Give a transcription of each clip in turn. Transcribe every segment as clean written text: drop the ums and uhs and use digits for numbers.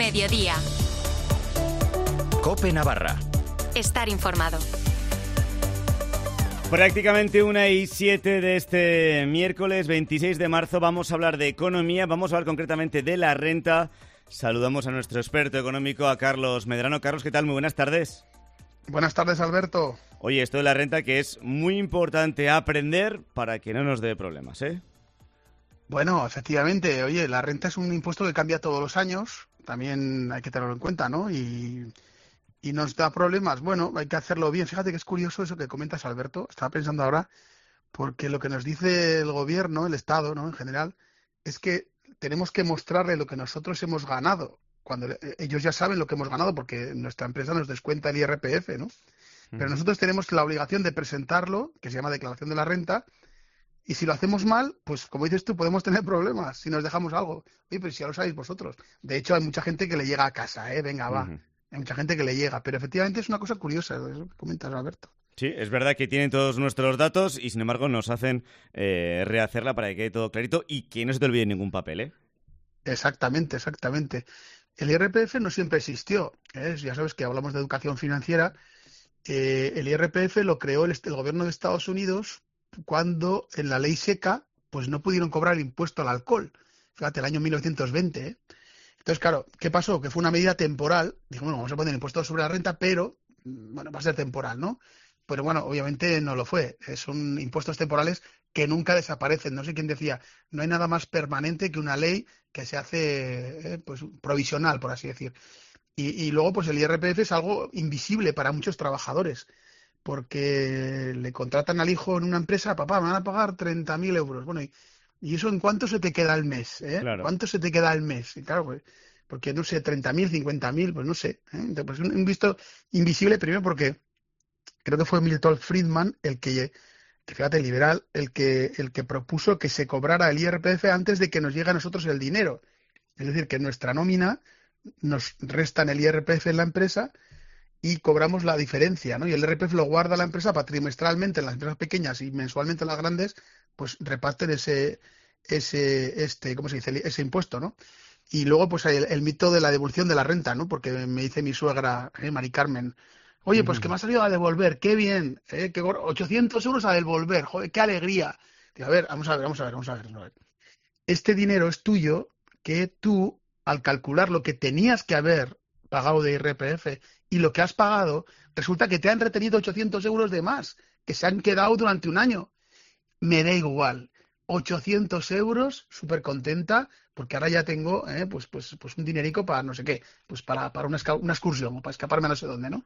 Mediodía. COPE Navarra. Estar informado. Prácticamente 1:07 de este miércoles 26 de marzo. Vamos a hablar de economía, vamos a hablar concretamente de la renta. Saludamos a nuestro experto económico, a Carlos Medrano. Carlos, ¿qué tal? Muy buenas tardes. Buenas tardes, Alberto. Oye, esto de la renta que es muy importante aprender para que no nos dé problemas, ¿eh? Bueno, efectivamente, oye, la renta es un impuesto que cambia todos los años, también hay que tenerlo en cuenta, ¿no? Y nos da problemas. Bueno, hay que hacerlo bien. Fíjate que es curioso eso que comentas, Alberto. Estaba pensando ahora, porque lo que nos dice el gobierno, el Estado, ¿no? En general, es que tenemos que mostrarle lo que nosotros hemos ganado, cuando ellos ya saben lo que hemos ganado, porque nuestra empresa nos descuenta el IRPF, ¿no? Pero nosotros tenemos la obligación de presentarlo, que se llama declaración de la renta, y si lo hacemos mal, pues como dices tú, podemos tener problemas si nos dejamos algo. Oye, pues ya lo sabéis vosotros. De hecho, hay mucha gente que le llega a casa, venga, va. Hay mucha gente que le llega, pero efectivamente es una cosa curiosa, eso que comentas, Alberto. Sí, es verdad que tienen todos nuestros datos y sin embargo nos hacen rehacerla para que quede todo clarito y que no se te olvide ningún papel, ¿eh? Exactamente. El IRPF no siempre existió, ya sabes que hablamos de educación financiera. El IRPF lo creó el gobierno de Estados Unidos cuando en la ley seca pues no pudieron cobrar el impuesto al alcohol. Fíjate, el año 1920, ¿eh? Entonces, claro, ¿qué pasó? Que fue una medida temporal. Dijo, bueno, vamos a poner impuestos sobre la renta, pero, bueno, va a ser temporal, ¿no? Pero bueno, obviamente no lo fue. Son impuestos temporales que nunca desaparecen. No sé quién decía, no hay nada más permanente que una ley que se hace pues provisional, por así decir. Y luego, pues el IRPF es algo invisible para muchos trabajadores, porque le contratan al hijo en una empresa, papá, me van a pagar 30.000 euros. Bueno, ¿y eso en cuánto se te queda al mes? Claro. ¿Cuánto se te queda al mes? Y claro, pues, porque no sé, 30.000, 50.000, pues no sé. Entonces, pues un visto invisible, primero porque creo que fue Milton Friedman el que fíjate, liberal, el que propuso que se cobrara el IRPF antes de que nos llegue a nosotros el dinero. Es decir, que nuestra nómina nos restan el IRPF en la empresa y cobramos la diferencia, ¿no? Y el IRPF lo guarda la empresa para trimestralmente en las empresas pequeñas y mensualmente en las grandes, pues reparten ¿cómo se dice? Ese impuesto, ¿no? Y luego, pues hay el mito de la devolución de la renta, ¿no? Porque me dice mi suegra, Mari Carmen, oye, pues que me ha salido a devolver, qué bien, que 800 euros a devolver, joder, qué alegría. Digo, a ver, vamos a ver. Este dinero es tuyo que tú, al calcular lo que tenías que haber pagado de IRPF y lo que has pagado, resulta que te han retenido 800 euros de más, que se han quedado durante un año. Me da igual. 800 euros, súper contenta, porque ahora ya tengo pues un dinerico para no sé qué, pues para una excursión o para escaparme a no sé dónde, ¿no?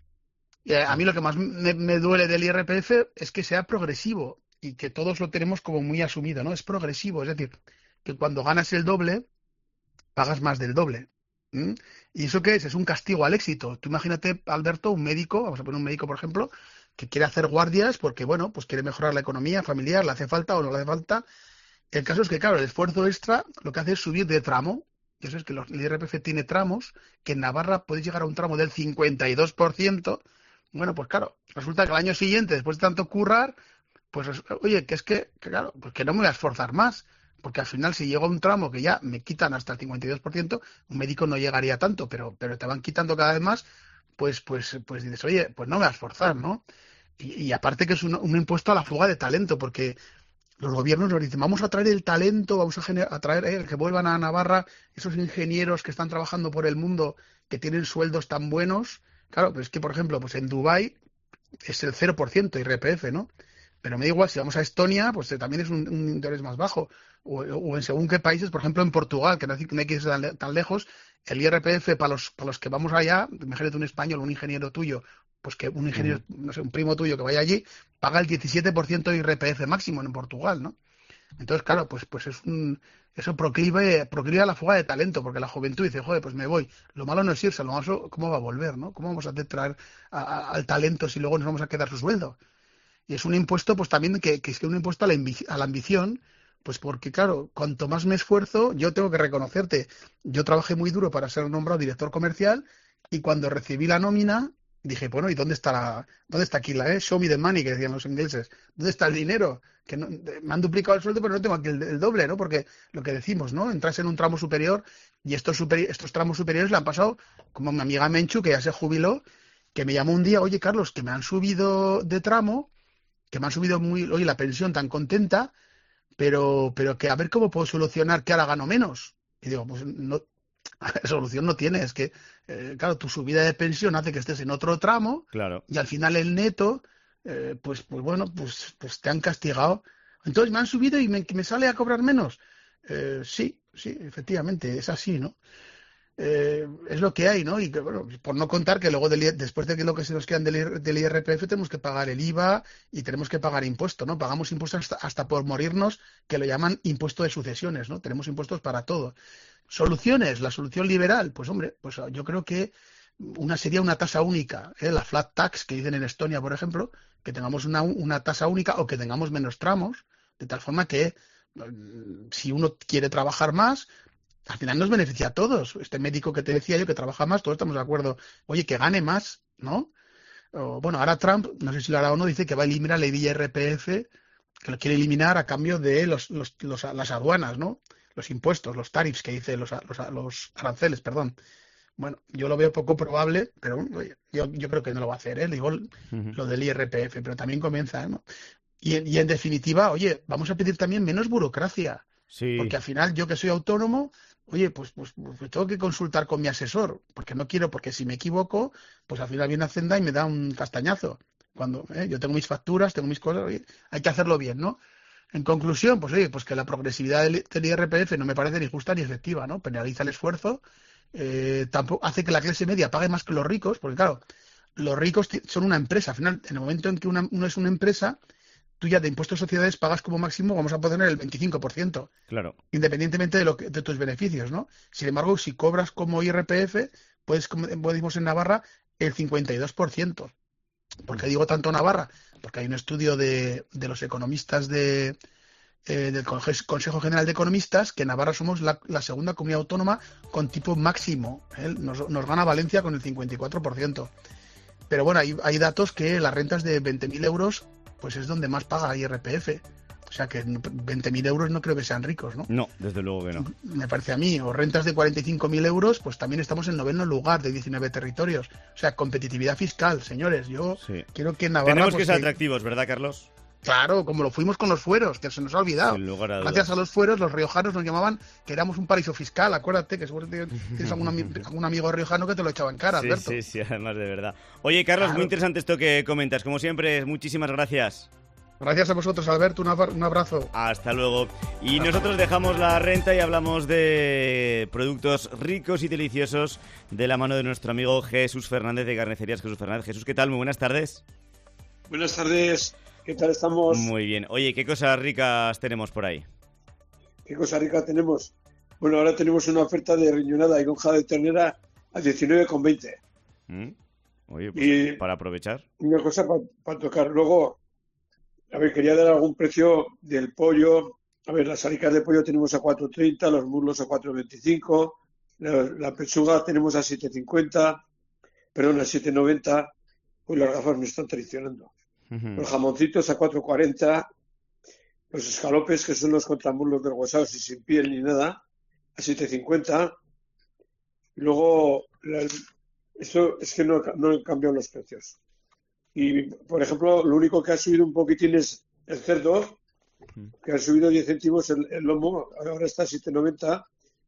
A mí lo que más me duele del IRPF es que sea progresivo y que todos lo tenemos como muy asumido, ¿no? Es progresivo, es decir, que cuando ganas el doble, pagas más del doble. ¿Mm? ¿Y eso qué es? Es un castigo al éxito. Tú imagínate, Alberto, un médico, vamos a poner un médico, por ejemplo, que quiere hacer guardias porque, bueno, pues quiere mejorar la economía familiar, le hace falta o no le hace falta. El caso es que, claro, el esfuerzo extra lo que hace es subir de tramo. Y eso es que el IRPF tiene tramos, que en Navarra puede llegar a un tramo del 52%. Bueno, pues claro, resulta que al año siguiente, después de tanto currar, pues, oye, claro, pues que no me voy a esforzar más. Porque al final, si llego a un tramo que ya me quitan hasta el 52%, un médico no llegaría tanto, pero te van quitando cada vez más, pues dices, oye, pues no me voy a esforzar, ¿no? Y aparte que es un impuesto a la fuga de talento, porque los gobiernos nos dicen, vamos a traer el talento, vamos a traer que vuelvan a Navarra esos ingenieros que están trabajando por el mundo, que tienen sueldos tan buenos. Claro, pero es que, por ejemplo, pues en Dubái es el 0% IRPF, ¿no? Pero me da igual, si vamos a Estonia, pues también es un interés más bajo. O en según qué países, por ejemplo en Portugal, que no hay que irse tan lejos, el IRPF para los que vamos allá, imagínate un español, un ingeniero tuyo, pues que un ingeniero, no sé, un primo tuyo que vaya allí, paga el 17% de IRPF máximo en Portugal, ¿no? Entonces, claro, pues eso proclive a la fuga de talento, porque la juventud dice, joder, pues me voy. Lo malo no es irse, lo malo cómo va a volver, ¿no? ¿Cómo vamos a hacer traer al talento si luego nos vamos a quedar su sueldo? Y es un impuesto, pues también, que es un impuesto a la ambición, pues porque, claro, cuanto más me esfuerzo, yo tengo que reconocerte. Yo trabajé muy duro para ser nombrado director comercial y cuando recibí la nómina, Dije, bueno, ¿y dónde está aquí show me the money, que decían los ingleses? ¿Dónde está el dinero? Que me han duplicado el sueldo, pero no tengo aquí el doble, ¿no? Porque lo que decimos, ¿no? Entras en un tramo superior y estos tramos superiores le han pasado, como mi amiga Menchu, que ya se jubiló, que me llamó un día, oye, Carlos, que me han subido de tramo, que me han subido oye, la pensión tan contenta, pero que a ver cómo puedo solucionar que ahora gano menos. Y digo, pues no, solución no tiene, es que, claro, tu subida de pensión hace que estés en otro tramo Claro. y al final el neto, pues bueno, pues te han castigado. Entonces me han subido y me sale a cobrar menos. Sí, sí, efectivamente, es así, ¿no? Es lo que hay, ¿no? Y que, bueno, por no contar que luego después de que lo que se nos quedan del IRPF tenemos que pagar el IVA y tenemos que pagar impuestos, ¿no? Pagamos impuestos hasta por morirnos, que lo llaman impuesto de sucesiones, ¿no? Tenemos impuestos para todo. Soluciones, la solución liberal, pues hombre, pues yo creo que sería una tasa única, ¿eh? La flat tax que dicen en Estonia, por ejemplo, que tengamos una tasa única o que tengamos menos tramos, de tal forma que si uno quiere trabajar más, al final nos beneficia a todos. Este médico que te decía yo que trabaja más, todos estamos de acuerdo. Oye, que gane más, ¿no? Bueno, ahora Trump, no sé si lo hará o no, dice que va a eliminar la IRPF, que lo quiere eliminar a cambio de las aduanas, ¿no? Los impuestos, los tariffs que dice los aranceles, perdón. Bueno, yo lo veo poco probable, pero oye, yo creo que no lo va a hacer, ¿eh? Digo Ujú. lo del IRPF, pero también comienza, ¿no? Y en definitiva, oye, vamos a pedir también menos burocracia, Sí. porque al final yo que soy autónomo, oye, pues tengo que consultar con mi asesor, porque no quiero, porque si me equivoco, pues al final viene Hacienda y me da un castañazo. Cuando yo tengo mis facturas, tengo mis cosas, oye, hay que hacerlo bien, ¿no? En conclusión, pues oye, pues que la progresividad del IRPF no me parece ni justa ni efectiva, ¿no? Penaliza el esfuerzo, tampoco hace que la clase media pague más que los ricos, porque claro, los ricos son una empresa. Al final, en el momento en que uno es una empresa, tú ya de impuestos de sociedades pagas como máximo, vamos a poner el 25%, Claro. independientemente de tus beneficios, ¿no? Sin embargo, si cobras como IRPF, puedes, como decimos en Navarra, el 52%. ¿Por qué digo tanto Navarra? Porque hay un estudio de los economistas del Consejo General de Economistas que Navarra somos la segunda comunidad autónoma con tipo máximo, ¿eh? Nos gana Valencia con el 54%. Pero bueno, hay datos que las rentas de 20.000 euros pues es donde más paga IRPF. O sea que 20.000 euros no creo que sean ricos, ¿no? No, desde luego que no. Me parece a mí. O rentas de 45.000 euros, pues también estamos en noveno lugar de 19 territorios. O sea, competitividad fiscal, señores. Yo Sí. quiero que en Navarra... Tenemos que pues, ser atractivos, ¿verdad, Carlos? claro, como lo fuimos con los fueros, que se nos ha olvidado. Sin lugar a Gracias a dudas. los fueros, los riojanos nos llamaban que éramos un paraíso fiscal. Acuérdate que seguro que tienes algún amigo riojano que te lo echaba en cara, Sí, Alberto. sí, sí, además de verdad. Oye, Carlos, muy Claro. interesante esto que comentas. Como siempre, muchísimas gracias. Gracias a vosotros, Alberto. Un abrazo. Hasta luego. Y nosotros dejamos la renta y hablamos de productos ricos y deliciosos de la mano de nuestro amigo Jesús Fernández de Carnicerías Jesús Fernández. Jesús, ¿qué tal? Muy buenas tardes. Buenas tardes, ¿qué tal estamos? Muy bien. Oye, ¿qué cosas ricas tenemos por ahí? ¿Qué cosa rica tenemos? Bueno, ahora tenemos una oferta de riñonada y lonja de ternera a 19,20. ¿Mm? Oye, pues Y para aprovechar. una cosa para tocar. Luego, a ver, quería dar algún precio del pollo. A ver, las alicas de pollo tenemos a 4,30, los muslos a 4,25, la pechuga tenemos a 7,50, perdón, a 7,90. Pues las gafas me están traicionando. Ujú. Los jamoncitos a 4,40. Los escalopes, que son los contramuslos deshuesados y sin piel ni nada, a 7,50. Y luego, esto es que no han cambiado los precios. Y, por ejemplo, lo único que ha subido un poquitín es el cerdo, que ha subido 10 céntimos el lomo, ahora está a 7,90.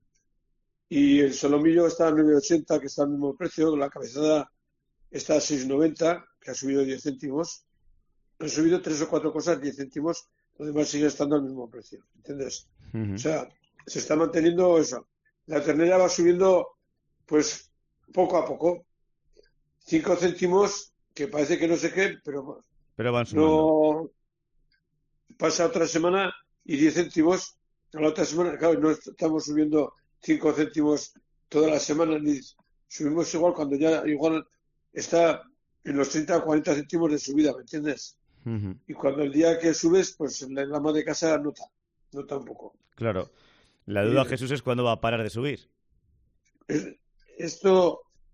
Y el solomillo está a 9,80, que está al mismo precio. La cabezada está a 6,90, que ha subido 10 céntimos. Han subido 3 o 4 cosas, 10 céntimos. Lo demás sigue estando al mismo precio, ¿entiendes? Ujú. O sea, se está manteniendo eso. La ternera va subiendo, pues, poco a poco. 5 céntimos, que parece que no sé qué, pero Pero van sumando. no pasa otra semana y 10 céntimos. A la otra semana, claro, no estamos subiendo 5 céntimos toda la semana, ni subimos igual cuando ya igual está en los 30 o 40 céntimos de subida, ¿me entiendes? Ujú. Y cuando el día que subes, pues la ama de casa nota un poco. Claro. La duda, Y Jesús, es cuándo va a parar de subir. esto,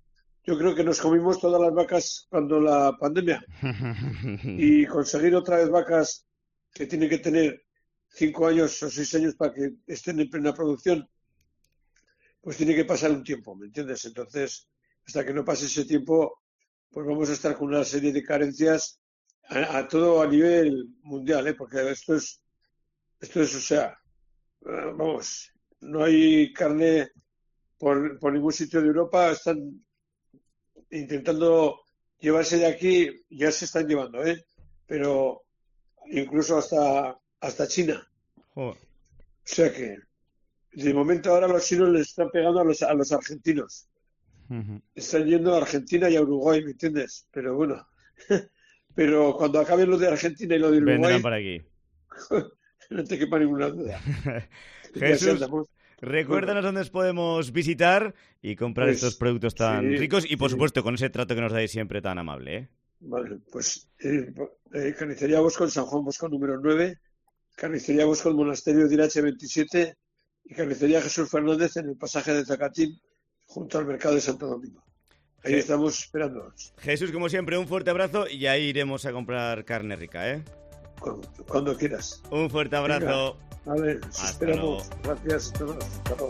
yo creo que nos comimos todas las vacas cuando la pandemia y conseguir otra vez vacas que tienen que tener 5 años o 6 años para que estén en plena producción, pues tiene que pasar un tiempo, ¿me entiendes? Entonces, hasta que no pase ese tiempo, pues vamos a estar con una serie de carencias a todo a nivel mundial, ¿eh? Porque esto es, o sea, vamos, no hay carne por ningún sitio de Europa, están intentando llevarse de aquí, ya se están llevando, ¿eh? Pero incluso hasta China. Joder. O sea que, de momento ahora los chinos les están pegando a los argentinos. Están yendo a Argentina y a Uruguay, ¿me entiendes? Pero bueno, pero cuando acabe lo de Argentina y lo de Uruguay, Vendrán por aquí. no te quepa ninguna duda. Jesús, recuérdanos dónde os podemos visitar y comprar Pues, estos productos tan sí, ricos y, por sí. supuesto, con ese trato que nos dais siempre tan amable, ¿eh? Vale, pues Carnicería Bosco en San Juan Bosco número 9, Carnicería Bosco en Monasterio de Irache 27 y Carnicería Jesús Fernández en el pasaje de Zacatín junto al mercado de Santo Domingo. Ahí Sí. estamos esperándonos. Jesús, como siempre, un fuerte abrazo y ahí iremos a comprar carne rica, ¿eh? Cuando quieras. Un fuerte abrazo. Vale, os Hasta esperamos. Gracias a todos. Hasta luego.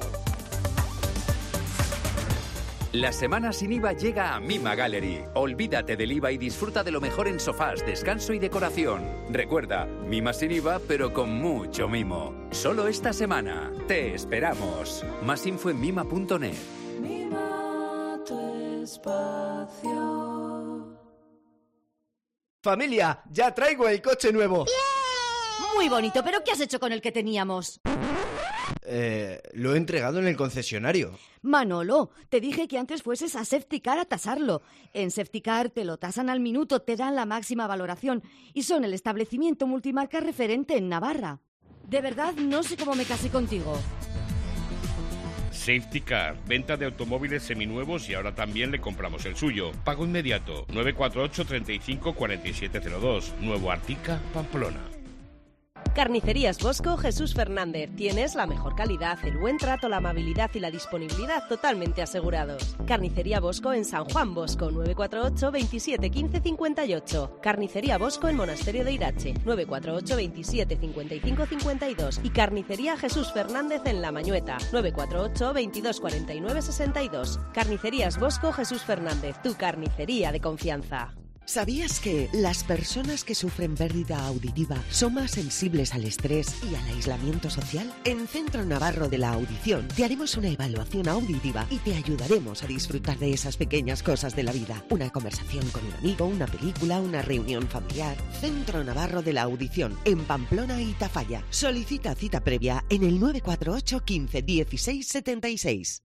La semana sin IVA llega a Mima Gallery. Olvídate del IVA y disfruta de lo mejor en sofás, descanso y decoración. Recuerda, Mima sin IVA, pero con mucho mimo. Solo esta semana. Te esperamos. Más info en mima.net. Mima tu espacio. Familia, ya traigo el coche nuevo. Muy bonito, pero ¿qué has hecho con el que teníamos? Lo he entregado en el concesionario. Manolo, te dije que antes fueses a Safetycar a tasarlo. En Safetycar te lo tasan al minuto, te dan la máxima valoración y son el establecimiento multimarca referente en Navarra. De verdad, no sé cómo me casé contigo. Safety Car, venta de automóviles seminuevos y ahora también le compramos el suyo. Pago inmediato, 948 35 4702, Nuevo Artica, Pamplona. Carnicerías Bosco Jesús Fernández. Tienes la mejor calidad, el buen trato, la amabilidad y la disponibilidad totalmente asegurados. Carnicería Bosco en San Juan Bosco, 948 27 15 58. Carnicería Bosco en Monasterio de Irache, 948 27 55 52. Y Carnicería Jesús Fernández en La Mañueta, 948 22 49 62. Carnicerías Bosco Jesús Fernández, tu carnicería de confianza. ¿Sabías que las personas que sufren pérdida auditiva son más sensibles al estrés y al aislamiento social? En Centro Navarro de la Audición te haremos una evaluación auditiva y te ayudaremos a disfrutar de esas pequeñas cosas de la vida. Una conversación con un amigo, una película, una reunión familiar. Centro Navarro de la Audición, en Pamplona y Tafalla. Solicita cita previa en el 948 15 16 76.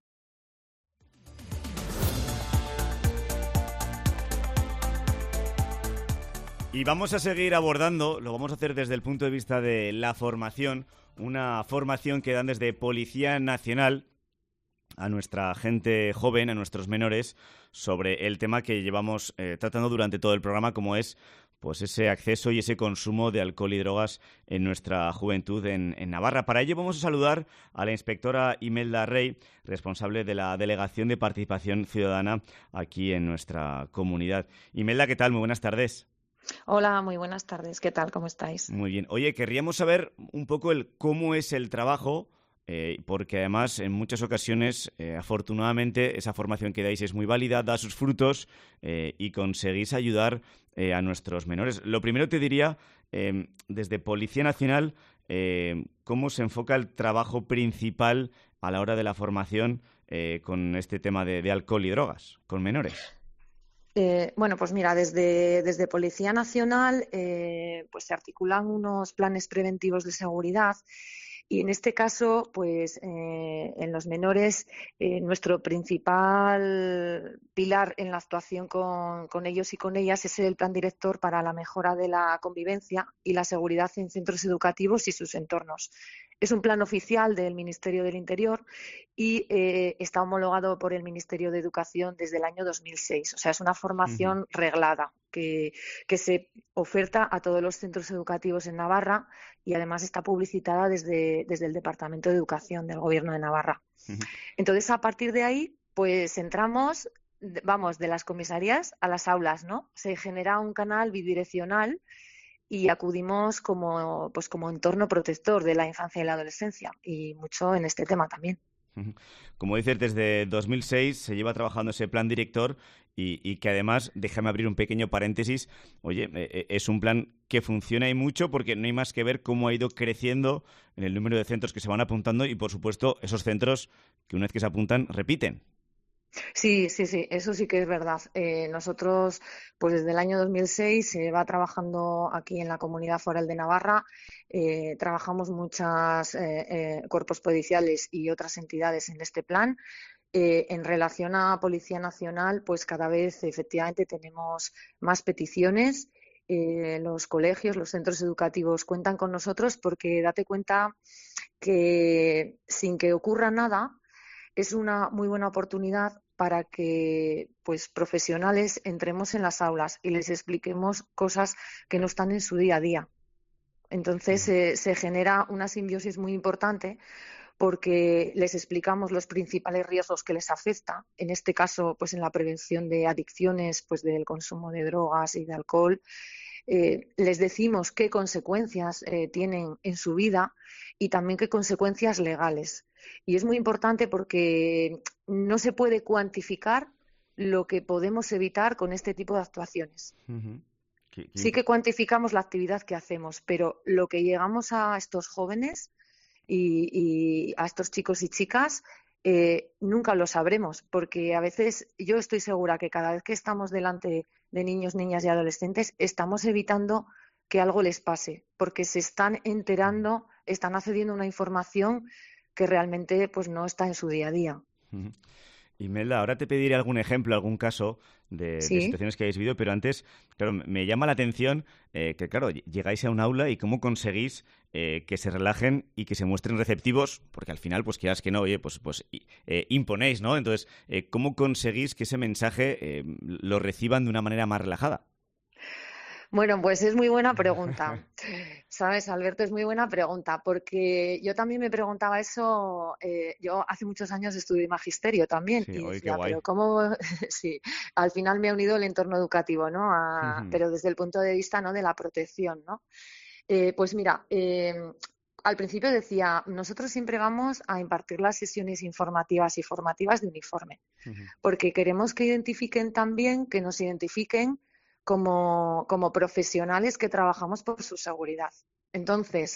Y vamos a seguir abordando, lo vamos a hacer desde el punto de vista de la formación, una formación que dan desde Policía Nacional a nuestra gente joven, a nuestros menores, sobre el tema que llevamos tratando durante todo el programa, como es pues ese acceso y ese consumo de alcohol y drogas en nuestra juventud en Navarra. Para ello vamos a saludar a la inspectora Imelda Rey, responsable de la Delegación de Participación Ciudadana aquí en nuestra comunidad. Imelda, ¿qué tal? Muy buenas tardes. Hola, muy buenas tardes. ¿Qué tal? ¿Cómo estáis? Muy bien. Oye, querríamos saber un poco cómo es el trabajo, porque además en muchas ocasiones, afortunadamente, esa formación que dais es muy válida, da sus frutos y conseguís ayudar a nuestros menores. Lo primero te diría, desde Policía Nacional, ¿cómo se enfoca el trabajo principal a la hora de la formación con este tema de alcohol y drogas con menores? Bueno, pues mira, desde Policía Nacional pues se articulan unos planes preventivos de seguridad y en este caso, pues en los menores, nuestro principal pilar en la actuación con ellos y con ellas es el plan director para la mejora de la convivencia y la seguridad en centros educativos y sus entornos. Es un plan oficial del Ministerio del Interior y está homologado por el Ministerio de Educación desde el año 2006. O sea, es una formación reglada que se oferta a todos los centros educativos en Navarra y además está publicitada desde el Departamento de Educación del Gobierno de Navarra. Entonces, a partir de ahí, pues entramos, de las comisarías a las aulas, ¿no? Se genera un canal bidireccional y acudimos como entorno protector de la infancia y la adolescencia, y mucho en este tema también. Como dices, desde 2006 se lleva trabajando ese plan director y que además, déjame abrir un pequeño paréntesis, oye, es un plan que funciona y mucho porque no hay más que ver cómo ha ido creciendo en el número de centros que se van apuntando y, por supuesto, esos centros que una vez que se apuntan, repiten. Sí, eso sí que es verdad. Nosotros, pues desde el año 2006 se va trabajando aquí en la Comunidad Foral de Navarra. Trabajamos muchos cuerpos policiales y otras entidades en este plan. En relación a Policía Nacional, pues cada vez efectivamente tenemos más peticiones. Los colegios, los centros educativos cuentan con nosotros porque date cuenta que sin que ocurra nada es una muy buena oportunidad para que pues profesionales entremos en las aulas y les expliquemos cosas que no están en su día a día. Entonces se genera una simbiosis muy importante porque les explicamos los principales riesgos que les afecta, en este caso pues en la prevención de adicciones, pues del consumo de drogas y de alcohol. Les decimos qué consecuencias tienen en su vida y también qué consecuencias legales. Y es muy importante porque no se puede cuantificar lo que podemos evitar con este tipo de actuaciones. Sí que cuantificamos la actividad que hacemos, pero lo que llegamos a estos jóvenes y a estos chicos y chicas nunca lo sabremos, porque a veces yo estoy segura que cada vez que estamos delante de niños, niñas y adolescentes estamos evitando que algo les pase, porque se están enterando, están accediendo a una información que realmente pues no está en su día a día. Imelda, ahora te pediré algún ejemplo, algún caso de situaciones que hayáis vivido, pero antes, claro, me llama la atención que, claro, llegáis a un aula y cómo conseguís que se relajen y que se muestren receptivos, porque al final, pues quieras que no, oye, pues imponéis, ¿no? Entonces, ¿cómo conseguís que ese mensaje lo reciban de una manera más relajada? Bueno, pues es muy buena pregunta. ¿Sabes, Alberto? Es muy buena pregunta, porque yo también me preguntaba eso. Yo hace muchos años estudié magisterio también. Sí, y oye, decía, qué guay. pero ¿cómo? Sí, al final me ha unido el entorno educativo, ¿no? Pero desde el punto de vista, ¿no?, de la protección, ¿no? Pues mira, al principio decía, nosotros siempre vamos a impartir las sesiones informativas y formativas de uniforme, porque queremos que identifiquen también, que nos identifiquen como profesionales que trabajamos por su seguridad. Entonces,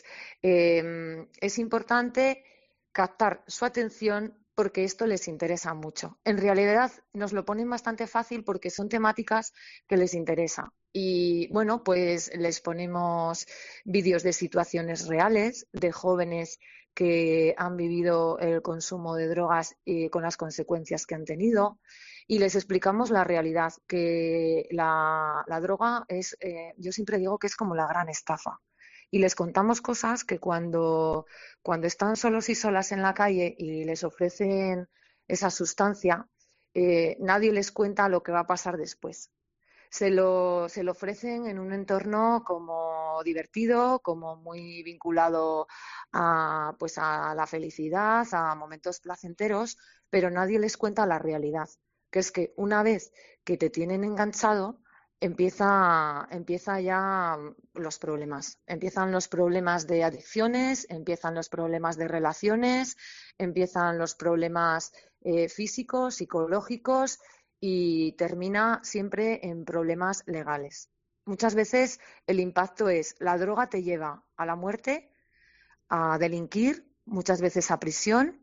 es importante captar su atención porque esto les interesa mucho. En realidad nos lo ponen bastante fácil porque son temáticas que les interesa. Y bueno, pues les ponemos vídeos de situaciones reales de jóvenes que han vivido el consumo de drogas y con las consecuencias que han tenido. Y les explicamos la realidad, que la droga es, yo siempre digo que es como la gran estafa. Y les contamos cosas que cuando están solos y solas en la calle y les ofrecen esa sustancia, nadie les cuenta lo que va a pasar después. Se lo ofrecen en un entorno como divertido, como muy vinculado a la felicidad, a momentos placenteros, pero nadie les cuenta la realidad, que es que una vez que te tienen enganchado, empieza ya los problemas. Empiezan los problemas de adicciones, empiezan los problemas de relaciones, empiezan los problemas físicos, psicológicos y termina siempre en problemas legales. Muchas veces el impacto es la droga te lleva a la muerte, a delinquir, muchas veces a prisión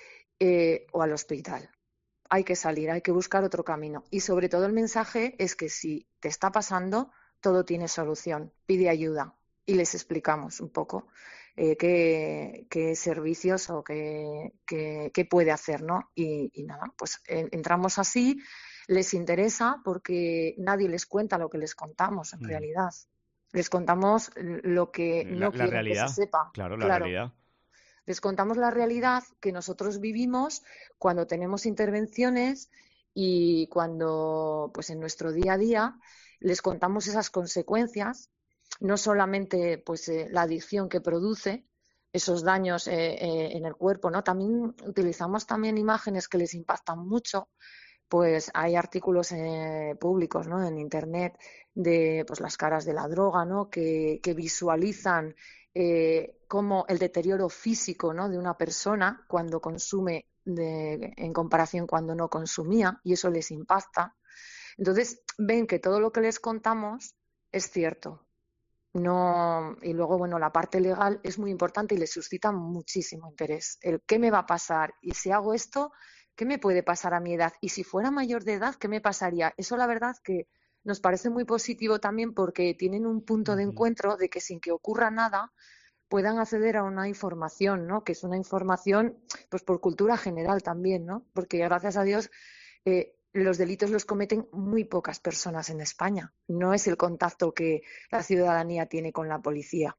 o al hospital. Hay que salir, hay que buscar otro camino. Y sobre todo el mensaje es que si te está pasando, todo tiene solución. Pide ayuda y les explicamos un poco qué servicios o qué puede hacer, ¿no? Y nada, pues entramos así, les interesa porque nadie les cuenta lo que les contamos en realidad. Les contamos lo que no quieren realidad, que se sepa. Claro, la realidad. Les contamos la realidad que nosotros vivimos cuando tenemos intervenciones y cuando, pues en nuestro día a día, les contamos esas consecuencias, no solamente pues la adicción que produce, esos daños en el cuerpo, ¿no? También utilizamos también imágenes que les impactan mucho, pues hay artículos públicos, ¿no?, en Internet de pues las caras de la droga, ¿no?, que visualizan cómo el deterioro físico, ¿no?, de una persona cuando consume en comparación cuando no consumía, y eso les impacta. Entonces ven que todo lo que les contamos es cierto. No, y luego, bueno, la parte legal es muy importante y les suscita muchísimo interés. El qué me va a pasar, y si hago esto, ¿qué me puede pasar a mi edad? Y si fuera mayor de edad, ¿qué me pasaría? Eso la verdad que nos parece muy positivo también, porque tienen un punto de encuentro de que sin que ocurra nada puedan acceder a una información, ¿no?, que es una información pues por cultura general también, ¿no?, porque gracias a Dios los delitos los cometen muy pocas personas en España. No es el contacto que la ciudadanía tiene con la policía.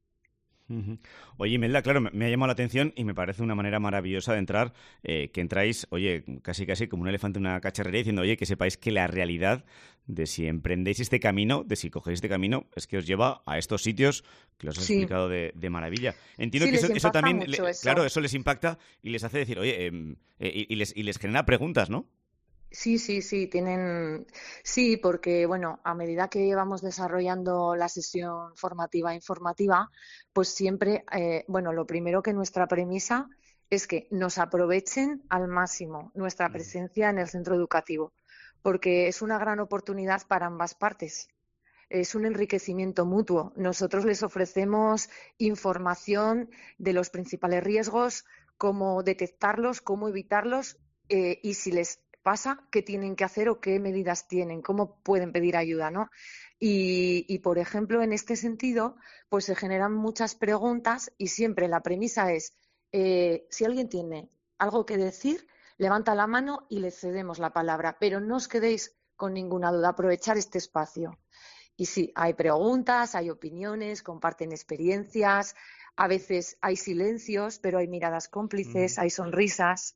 Oye, Imelda, claro, me ha llamado la atención y me parece una manera maravillosa de entrar, que entráis, oye, casi como un elefante en una cacharrería, diciendo, oye, que sepáis que la realidad de si emprendéis este camino, de si cogéis este camino, es que os lleva a estos sitios que os has explicado de maravilla. Entiendo que eso también, claro, eso les impacta y les hace decir, oye, y les genera preguntas, ¿no? Sí, tienen. Sí, porque, bueno, a medida que vamos desarrollando la sesión formativa e informativa, pues siempre, bueno, lo primero que nuestra premisa es que nos aprovechen al máximo nuestra presencia en el centro educativo, porque es una gran oportunidad para ambas partes. Es un enriquecimiento mutuo. Nosotros les ofrecemos información de los principales riesgos, cómo detectarlos, cómo evitarlos, y si les pasa, qué tienen que hacer o qué medidas tienen, cómo pueden pedir ayuda, ¿no? Y por ejemplo, en este sentido, pues se generan muchas preguntas y siempre la premisa es, si alguien tiene algo que decir, levanta la mano y le cedemos la palabra, pero no os quedéis con ninguna duda, aprovechar este espacio. Y sí, hay preguntas, hay opiniones, comparten experiencias, a veces hay silencios, pero hay miradas cómplices, hay sonrisas.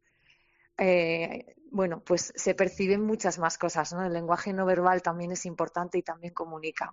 Bueno, pues se perciben muchas más cosas, ¿no? El lenguaje no verbal también es importante y también comunica.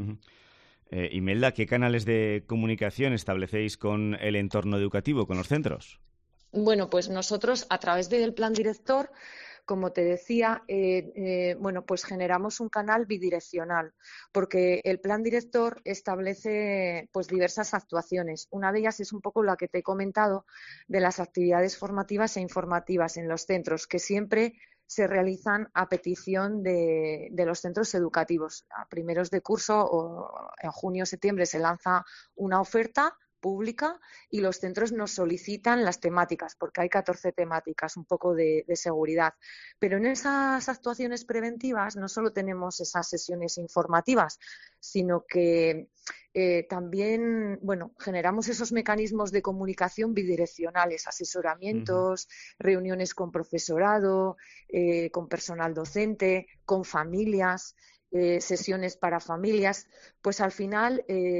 Imelda, ¿qué canales de comunicación establecéis con el entorno educativo, con los centros? Bueno, pues nosotros a través del plan director, como te decía, bueno, pues generamos un canal bidireccional, porque el plan director establece pues diversas actuaciones. Una de ellas es un poco la que te he comentado de las actividades formativas e informativas en los centros, que siempre se realizan a petición de los centros educativos. A primeros de curso o en junio o septiembre se lanza una oferta pública y los centros nos solicitan las temáticas, porque hay 14 temáticas, un poco de seguridad. Pero en esas actuaciones preventivas no solo tenemos esas sesiones informativas, sino que también, bueno, generamos esos mecanismos de comunicación bidireccionales, asesoramientos, reuniones con profesorado, con personal docente, con familias, sesiones para familias. Pues al final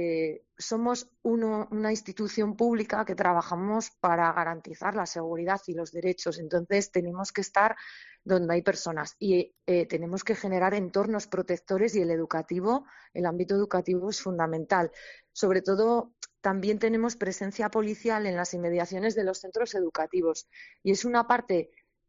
somos una institución pública que trabajamos para garantizar la seguridad y los derechos. Entonces tenemos que estar donde hay personas y tenemos que generar entornos protectores, y el ámbito educativo es fundamental. Sobre todo también tenemos presencia policial en las inmediaciones de los centros educativos, y es una parte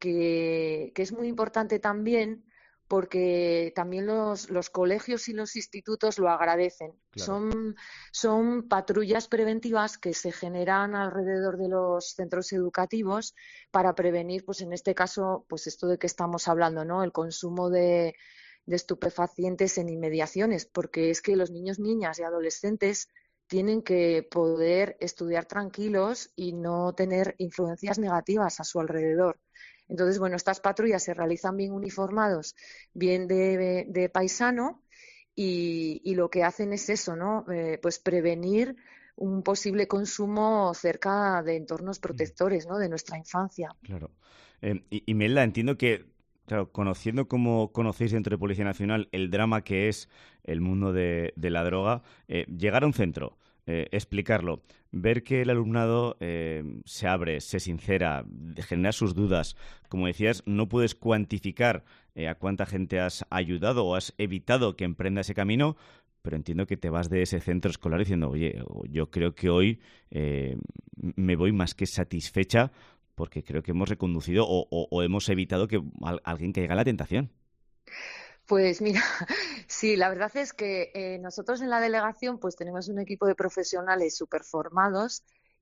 que es muy importante también, porque también los colegios y los institutos lo agradecen. Claro. Son patrullas preventivas que se generan alrededor de los centros educativos para prevenir, pues en este caso, pues esto de que estamos hablando, ¿no? El consumo de estupefacientes en inmediaciones, porque es que los niños, niñas y adolescentes tienen que poder estudiar tranquilos y no tener influencias negativas a su alrededor. Entonces, bueno, estas patrullas se realizan bien uniformados, bien de paisano, y lo que hacen es eso, ¿no? Pues prevenir un posible consumo cerca de entornos protectores, ¿no? De nuestra infancia. Claro. Imelda, entiendo que, claro, conociendo como conocéis dentro de Policía Nacional el drama que es el mundo de la droga, llegar a un centro, explicarlo, ver que el alumnado se abre, se sincera, genera sus dudas. Como decías, no puedes cuantificar a cuánta gente has ayudado o has evitado que emprenda ese camino, pero entiendo que te vas de ese centro escolar diciendo, oye, yo creo que hoy me voy más que satisfecha porque creo que hemos reconducido o hemos evitado que alguien caiga en la tentación. Pues mira, sí, la verdad es que nosotros en la delegación pues tenemos un equipo de profesionales súper formados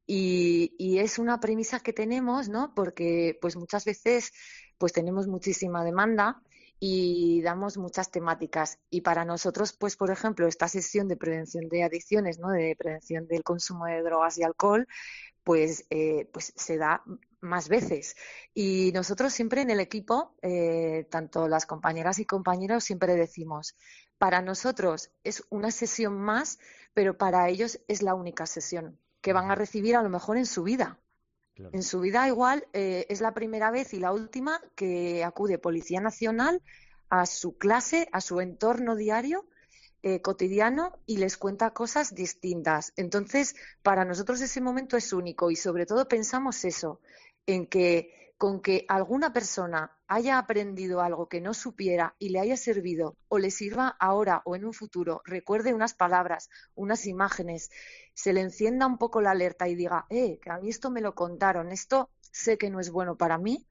y es una premisa que tenemos, ¿no? Porque pues muchas veces pues tenemos muchísima demanda y damos muchas temáticas. Y para nosotros, pues por ejemplo, esta sesión de prevención de adicciones, ¿no? De prevención del consumo de drogas y alcohol, pues se da más veces. Y nosotros siempre en el equipo, tanto las compañeras y compañeros, siempre decimos, para nosotros es una sesión más, pero para ellos es la única sesión que van a recibir a lo mejor en su vida. Claro. En su vida igual es la primera vez y la última que acude Policía Nacional a su clase, a su entorno diario, cotidiano, y les cuenta cosas distintas. Entonces, para nosotros ese momento es único y sobre todo pensamos eso, en que con que alguna persona haya aprendido algo que no supiera y le haya servido o le sirva ahora o en un futuro, recuerde unas palabras, unas imágenes, se le encienda un poco la alerta y diga, que a mí esto me lo contaron, esto sé que no es bueno para mí,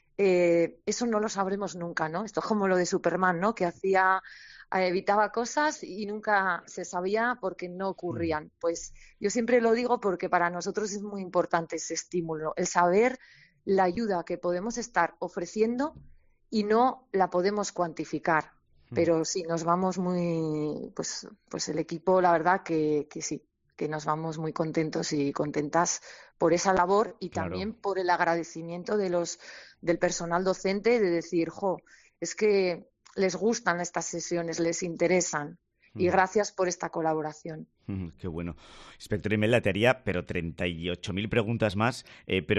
eso no lo sabremos nunca, ¿no? Esto es como lo de Superman, ¿no? Que evitaba cosas y nunca se sabía porque no ocurrían. Pues yo siempre lo digo porque para nosotros es muy importante ese estímulo, el saber la ayuda que podemos estar ofreciendo y no la podemos cuantificar. Pero sí, nos vamos muy, pues el equipo, la verdad que sí, que nos vamos muy contentos y contentas por esa labor y claro, también por el agradecimiento del personal docente de decir, es que les gustan estas sesiones, les interesan. Y gracias por esta colaboración. Qué bueno. Inspector Imelda, te haría 38.000 preguntas más, pero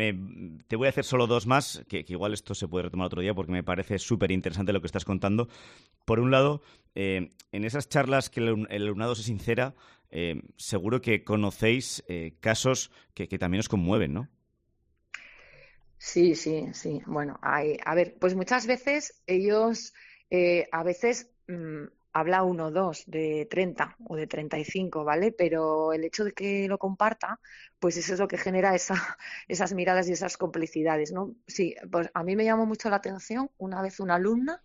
te voy a hacer solo 2 más, que igual esto se puede retomar otro día porque me parece súper interesante lo que estás contando. Por un lado, en esas charlas que el alumnado se sincera, seguro que conocéis casos que también os conmueven, ¿no? Sí. Bueno, a ver, pues muchas veces ellos, a veces habla 1 o 2 de 30 o de 35, ¿vale? Pero el hecho de que lo comparta, pues eso es lo que genera esas miradas y esas complicidades, ¿no? Sí, pues a mí me llamó mucho la atención una vez una alumna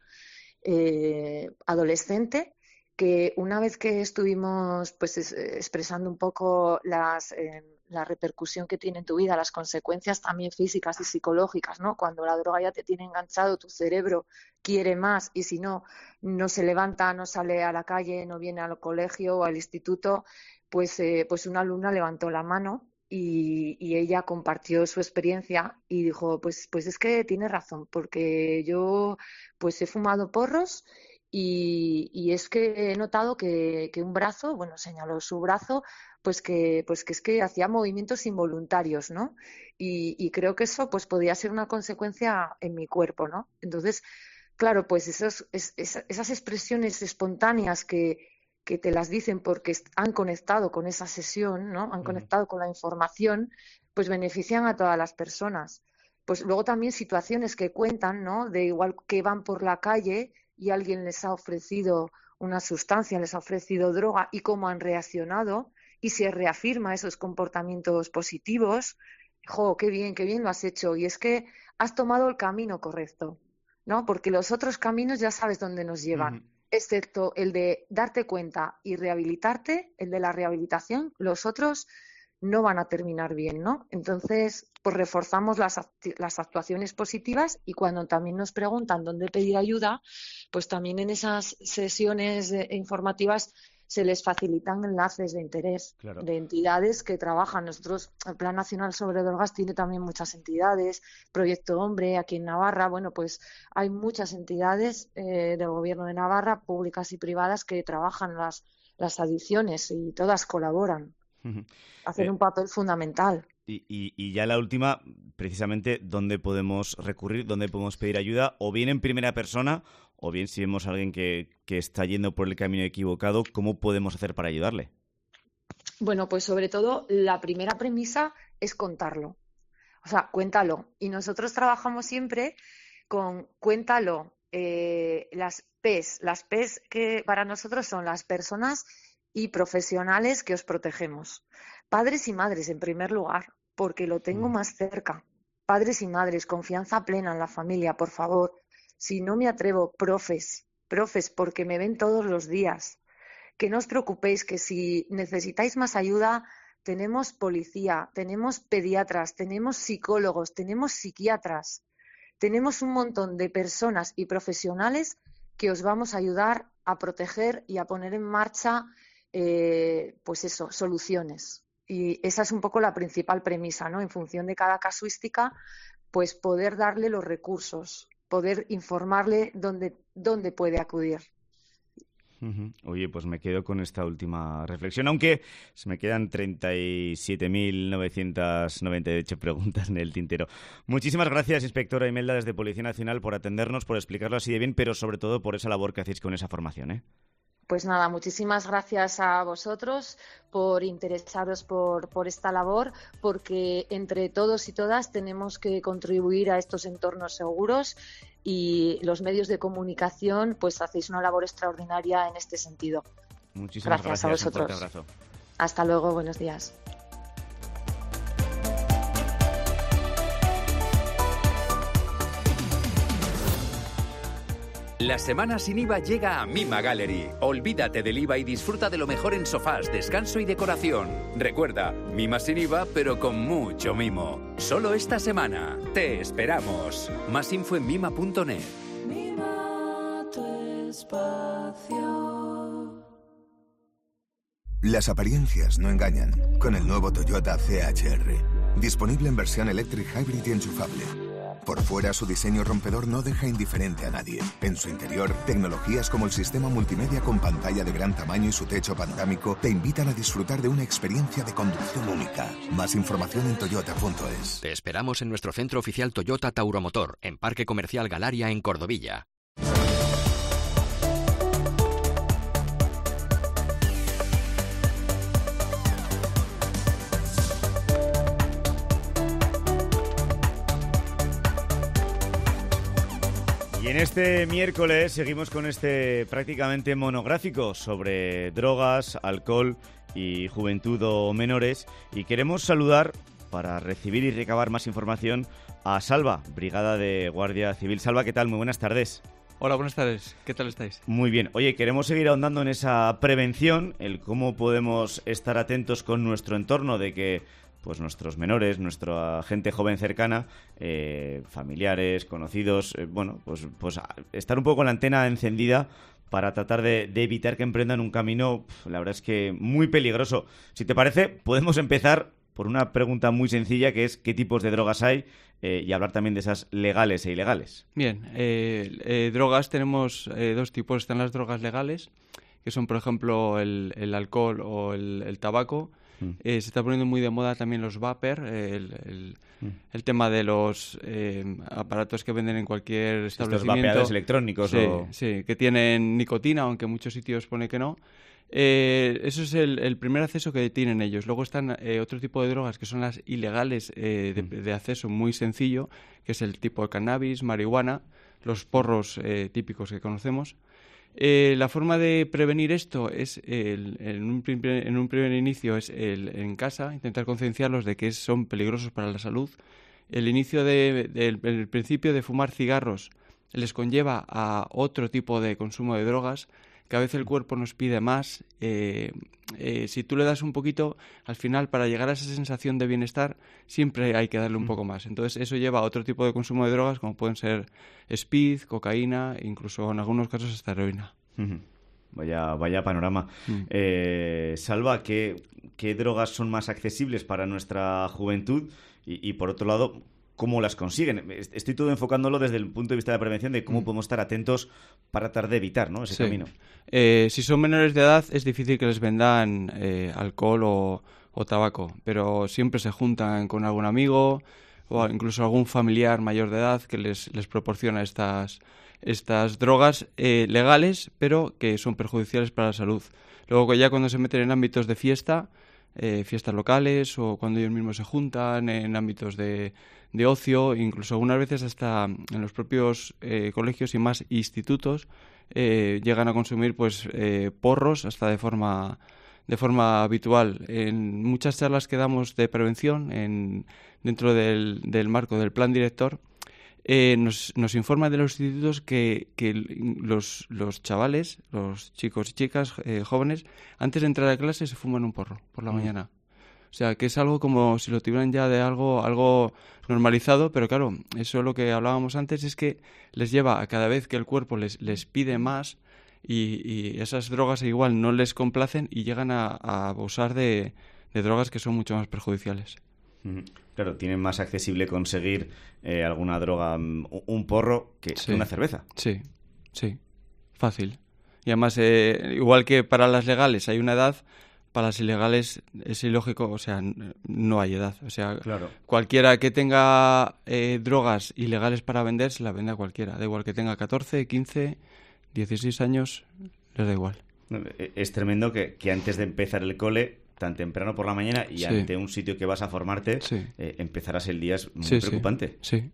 adolescente que una vez que estuvimos pues expresando un poco la repercusión que tiene en tu vida, las consecuencias también físicas y psicológicas, ¿no? Cuando la droga ya te tiene enganchado, tu cerebro quiere más y si no se levanta, no sale a la calle, no viene al colegio o al instituto, pues una alumna levantó la mano y ella compartió su experiencia y dijo, pues es que tiene razón, porque yo pues he fumado porros y es que he notado que un brazo, bueno, señaló su brazo, pues que es que hacía movimientos involuntarios, ¿no? Y creo que eso pues podía ser una consecuencia en mi cuerpo, ¿no? Entonces, claro, pues esas expresiones espontáneas que te las dicen porque han conectado con esa sesión, ¿no? Han conectado con la información, pues benefician a todas las personas. Pues luego también situaciones que cuentan, ¿no? De igual que van por la calle y alguien les ha ofrecido una sustancia, les ha ofrecido droga y cómo han reaccionado y se reafirma esos comportamientos positivos. Qué bien lo has hecho y es que has tomado el camino correcto, ¿no? Porque los otros caminos ya sabes dónde nos llevan, excepto el de darte cuenta y rehabilitarte, el de la rehabilitación, los otros no van a terminar bien, ¿no? Entonces, pues reforzamos las actuaciones positivas y cuando también nos preguntan dónde pedir ayuda, pues también en esas sesiones informativas se les facilitan enlaces de interés de entidades que trabajan. Nosotros, el Plan Nacional sobre Drogas tiene también muchas entidades, Proyecto Hombre, aquí en Navarra, bueno, pues hay muchas entidades del Gobierno de Navarra, públicas y privadas, que trabajan las adicciones y todas colaboran. Hacen un papel fundamental. Y ya la última, precisamente, ¿dónde podemos recurrir, dónde podemos pedir ayuda? O bien en primera persona, o bien si vemos a alguien que está yendo por el camino equivocado, ¿cómo podemos hacer para ayudarle? Bueno, pues sobre todo la primera premisa es contarlo. O sea, cuéntalo. Y nosotros trabajamos siempre con cuéntalo. Las PES que para nosotros son las personas y profesionales que os protegemos. Padres y madres, en primer lugar, porque lo tengo más cerca. padres y madres, confianza plena en la familia, por favor. Si no me atrevo, profes, porque me ven todos los días. Que no os preocupéis, que si necesitáis más ayuda, tenemos policía, tenemos pediatras, tenemos psicólogos, tenemos psiquiatras. Tenemos un montón de personas y profesionales que os vamos a ayudar a proteger y a poner en marcha, pues eso, soluciones. Y esa es un poco la principal premisa, ¿no? En función de cada casuística, pues poder darle los recursos, poder informarle dónde puede acudir. Oye, pues me quedo con esta última reflexión, aunque se me quedan 37.998 preguntas en el tintero. Muchísimas gracias, inspectora Imelda, desde Policía Nacional, por atendernos, por explicarlo así de bien, pero sobre todo por esa labor que hacéis con esa formación, ¿eh? Pues nada, muchísimas gracias a vosotros por interesaros por esta labor, porque entre todos y todas tenemos que contribuir a estos entornos seguros y los medios de comunicación pues hacéis una labor extraordinaria en este sentido. Muchísimas gracias a vosotros. Un fuerte abrazo. Hasta luego, buenos días. La semana sin IVA llega a Mima Gallery. Olvídate del IVA y disfruta de lo mejor en sofás, descanso y decoración. Recuerda, Mima sin IVA, pero con mucho mimo. Solo esta semana. Te esperamos. Más info en mima.net. Mima tu espacio. Las apariencias no engañan. Con el nuevo Toyota CHR. Disponible en versión Electric Hybrid y enchufable. Por fuera, su diseño rompedor no deja indiferente a nadie. En su interior, tecnologías como el sistema multimedia con pantalla de gran tamaño y su techo panorámico te invitan a disfrutar de una experiencia de conducción única. Más información en toyota.es. Te esperamos en nuestro centro oficial Toyota Tauromotor, en Parque Comercial Galaria, en Cordovilla. Y en este miércoles seguimos con este prácticamente monográfico sobre drogas, alcohol y juventud o menores. Y queremos saludar, para recibir y recabar más información, a Salva, Brigada de Guardia Civil. Salva, ¿qué tal? Muy buenas tardes. Hola, buenas tardes. ¿Qué tal estáis? Muy bien. Oye, queremos seguir ahondando en esa prevención, el cómo podemos estar atentos con nuestro entorno de que pues nuestros menores, nuestra gente joven cercana, familiares, conocidos, pues estar un poco con la antena encendida para tratar de evitar que emprendan un camino, la verdad es que muy peligroso. Si te parece, podemos empezar por una pregunta muy sencilla, que es ¿qué tipos de drogas hay? Y hablar también de esas legales e ilegales. Bien, drogas tenemos dos tipos. Están las drogas legales, que son, por ejemplo, el alcohol o el tabaco. Se está poniendo muy de moda también los vapor, el tema de los aparatos que venden en cualquier establecimiento. Estos vapeadores electrónicos. Sí, que tienen nicotina, aunque en muchos sitios pone que no. Eso es el primer acceso que tienen ellos. Luego están otro tipo de drogas que son las ilegales de acceso muy sencillo, que es el tipo de cannabis, marihuana, los porros típicos que conocemos. La forma de prevenir esto es, en un primer inicio, es en casa, intentar concienciarlos de que son peligrosos para la salud. El principio de fumar cigarros les conlleva a otro tipo de consumo de drogas, que a veces el cuerpo nos pide más. Si tú le das un poquito, al final, para llegar a esa sensación de bienestar, siempre hay que darle un poco más. Entonces, eso lleva a otro tipo de consumo de drogas, como pueden ser speed, cocaína, incluso en algunos casos hasta heroína. Vaya panorama. Salva, ¿qué drogas son más accesibles para nuestra juventud? Y por otro lado, ¿cómo las consiguen? Estoy todo enfocándolo desde el punto de vista de la prevención, de cómo podemos estar atentos para tratar de evitar, ¿no?, ese camino. Si son menores de edad, es difícil que les vendan alcohol o tabaco, pero siempre se juntan con algún amigo o incluso algún familiar mayor de edad que les proporciona estas drogas legales, pero que son perjudiciales para la salud. Luego, ya cuando se meten en ámbitos de fiestas locales, o cuando ellos mismos se juntan en ámbitos de ocio, incluso algunas veces hasta en los propios colegios y más institutos, llegan a consumir porros hasta de forma de forma habitual. En muchas charlas que damos de prevención dentro del marco del plan director, nos informan de los institutos que los chavales, los chicos y chicas jóvenes, antes de entrar a clase se fuman un porro por la mañana. O sea, que es algo como si lo tuvieran ya de algo normalizado, pero claro, eso es lo que hablábamos antes, es que les lleva a cada vez que el cuerpo les pide más y esas drogas igual no les complacen y llegan a abusar de drogas que son mucho más perjudiciales. Claro, tienen más accesible conseguir alguna droga, un porro, que una cerveza. Sí, fácil. Y además, igual que para las legales hay una edad, para las ilegales es ilógico, o sea, no hay edad. O sea, claro, cualquiera que tenga drogas ilegales para vender, se la vende a cualquiera. Da igual que tenga 14, 15, 16 años, les da igual. Es tremendo que antes de empezar el cole, tan temprano por la mañana y ante un sitio que vas a formarte, empezarás el día, es muy preocupante. Sí,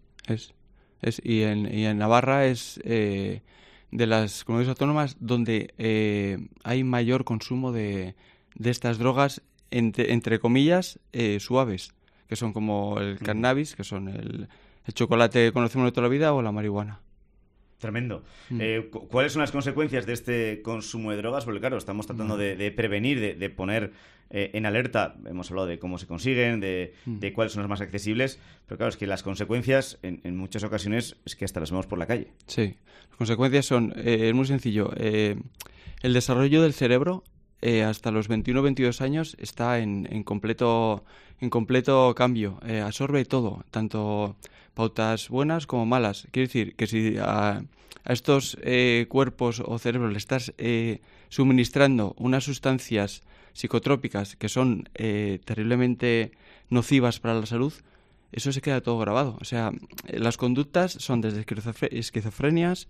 y en Navarra es de las comunidades autónomas donde hay mayor consumo de estas drogas, entre comillas, suaves, que son como el cannabis, que son el chocolate que conocemos de toda la vida, o la marihuana. Tremendo. ¿Cuáles son las consecuencias de este consumo de drogas? Porque claro, estamos tratando de prevenir, de poner en alerta. Hemos hablado de cómo se consiguen, de cuáles son los más accesibles, pero claro, es que las consecuencias en muchas ocasiones es que hasta las vemos por la calle. Sí, las consecuencias son, es muy sencillo, el desarrollo del cerebro hasta los 21 o 22 años está en completo cambio, absorbe todo, tanto pautas buenas como malas. Quiere decir que si a estos cuerpos o cerebros le estás suministrando unas sustancias psicotrópicas que son terriblemente nocivas para la salud, eso se queda todo grabado. O sea, las conductas son desde esquizofrenias,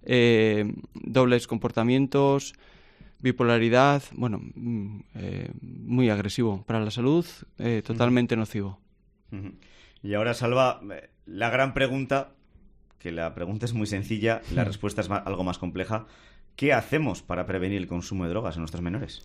dobles comportamientos, bipolaridad, bueno, muy agresivo para la salud, totalmente nocivo. Y ahora, Salva, la gran pregunta, que la pregunta es muy sencilla, la respuesta es algo más compleja. ¿Qué hacemos para prevenir el consumo de drogas en nuestros menores?